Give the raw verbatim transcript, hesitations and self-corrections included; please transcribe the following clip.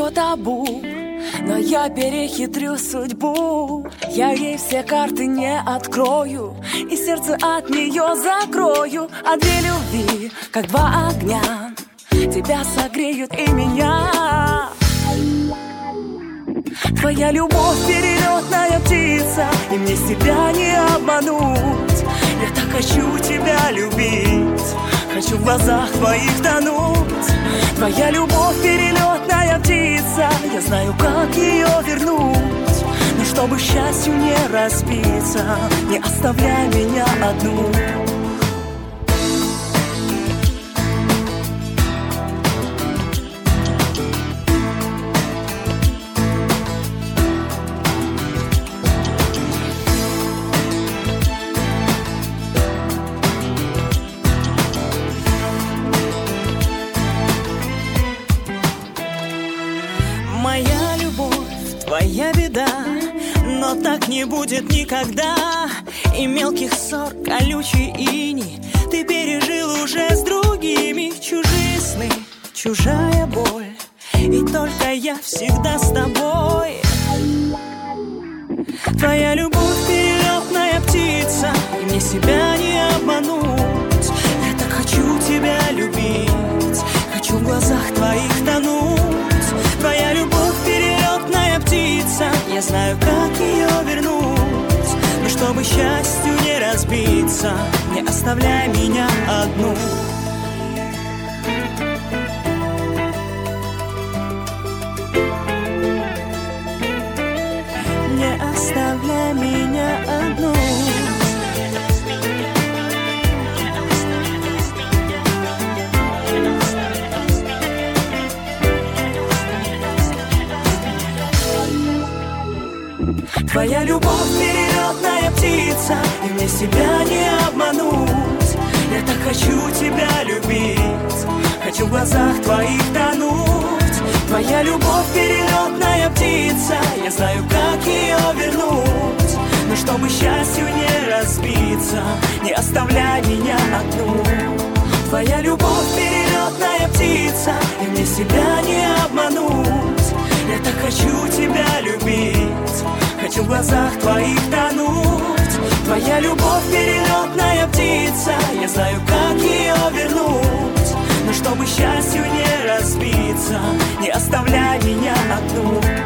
все табу, но я перехитрю судьбу. Я ей все карты не открою и сердце от нее закрою. А две любви, как два огня, тебя согреют и меня. Твоя любовь перелетная птица, и мне себя не обмануть. Я так хочу тебя любить, хочу в глазах твоих тонуть. Твоя любовь перелетная птица, я знаю, как ее вернуть. Но чтобы счастью не разбиться, не оставляй меня одну. Моя любовь, твоя беда, но так не будет никогда. И мелких ссор, колючий иней ты пережил уже с другими. Чужие сны, чужая боль, и только я всегда с тобой. Твоя любовь перелетная птица, и мне себя не обмануть. Я так хочу тебя любить, хочу в глазах твоих тонуть. Твоя любовь перелетная птица, я знаю, как ее вернуть. Но чтобы счастью не разбиться, не оставляй меня одну. Не оставляй меня одну. Твоя любовь перелетная птица, и мне себя не обмануть. Я так хочу тебя любить, хочу в глазах твоих тонуть. Твоя любовь перелетная птица, я знаю, как ее вернуть. Но чтобы счастью не разбиться, не оставляй меня одну. Твоя любовь перелетная птица, и мне себя не обмануть. Я так хочу тебя любить, хочу в глазах твоих тонуть. Твоя любовь перелетная птица, я знаю, как ее вернуть. Но чтобы счастью не разбиться, не оставляй меня одну.